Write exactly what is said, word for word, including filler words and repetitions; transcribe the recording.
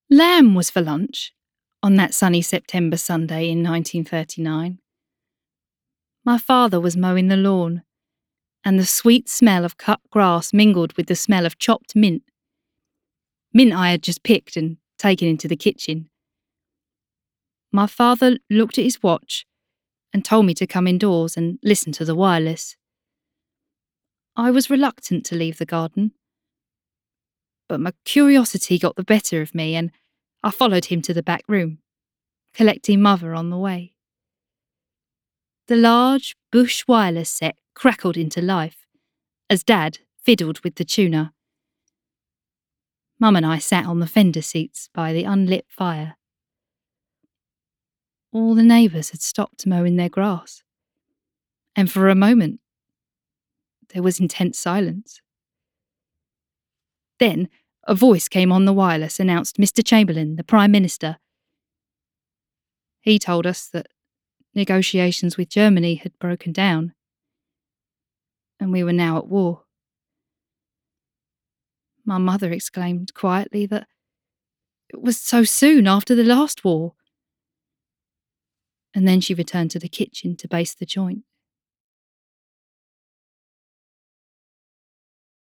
Lamb was for lunch on that sunny September Sunday in nineteen thirty-nine. My father was mowing the lawn, and the sweet smell of cut grass mingled with the smell of chopped mint. Mint I had just picked and taken into the kitchen. My father looked at his watch and told me to come indoors and listen to the wireless. I was reluctant to leave the garden, but my curiosity got the better of me and I followed him to the back room, collecting Mother on the way. The large Bush wireless set crackled into life as Dad fiddled with the tuner. Mum and I sat on the fender seats by the unlit fire. All the neighbours had stopped mowing their grass, and for a moment there was intense silence. Then a voice came on the wireless announced Mister Chamberlain, the Prime Minister. He told us that negotiations with Germany had broken down, and we were now at war. My mother exclaimed quietly that it was so soon after the last war. And then she returned to the kitchen to baste the joint.